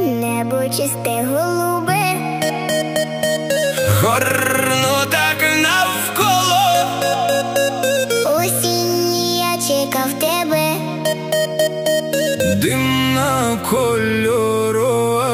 Небо чисте голубе, гарно так навколо. осінь я чекав тебе, Димна кольорова.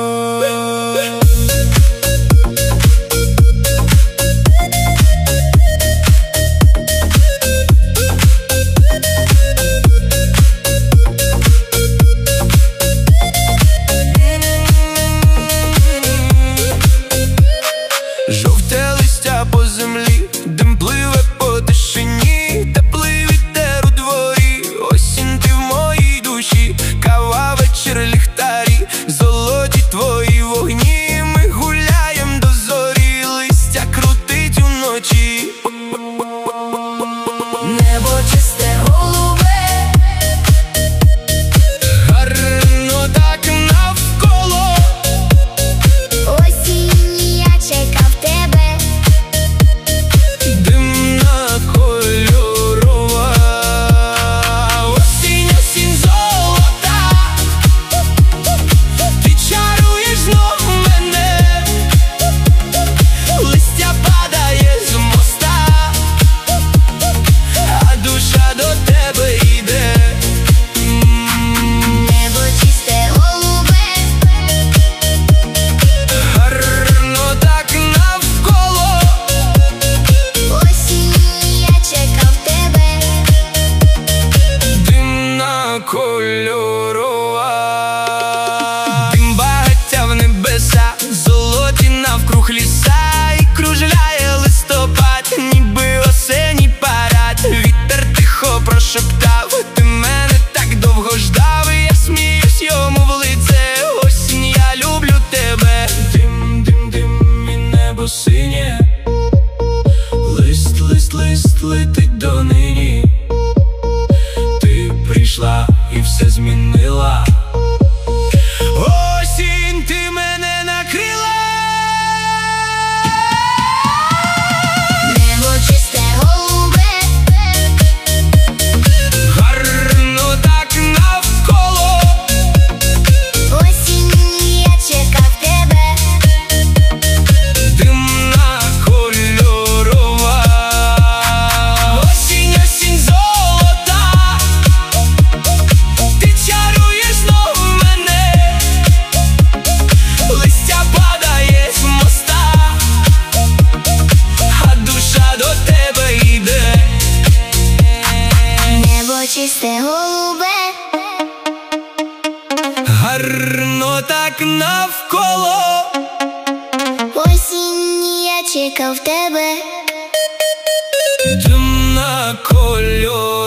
Жовте листя по землі, дим пливе по тишині, теплий вітер у дворі, осінь ти в моїй душі, кава, вечір, ліхтарі, золоті твої вогні, ми гуляєм до зорі, листя крутить уночі. небо чисте голубе, Гарно так навколо. осінь я чекав тебе, Димна кольорова. Осінь, осінь золота, ти чаруєш знов мене, листя падає з моста, а душа до тебе йде. небо чисте голубе, Гарно так навколо. осінь я чекав тебе, Димна кольорова. Дим багаття в небеса, золоті навкруг ліса, і кружляє листопад, ніби осенній парад. Вітер тихо прошептав, ти мене так довго ждав, і я сміюсь йому в лице, осінь, я люблю тебе. Дим, дим, дим, і небо синє, лист, лист, лист летить донині. Ти прийшла і все змінила. Осінь, ти мене накрила. небо чисте голубе, Гарно так навколо. осінь я чекав тебе, Димна кольорова. Осінь, осінь золота, ти чаруєш знов мене, листя падає з моста, а душа до тебе йде. небо чисте голубе, Гарно так навколо. осінь я чекав тебе. Димна кольорова.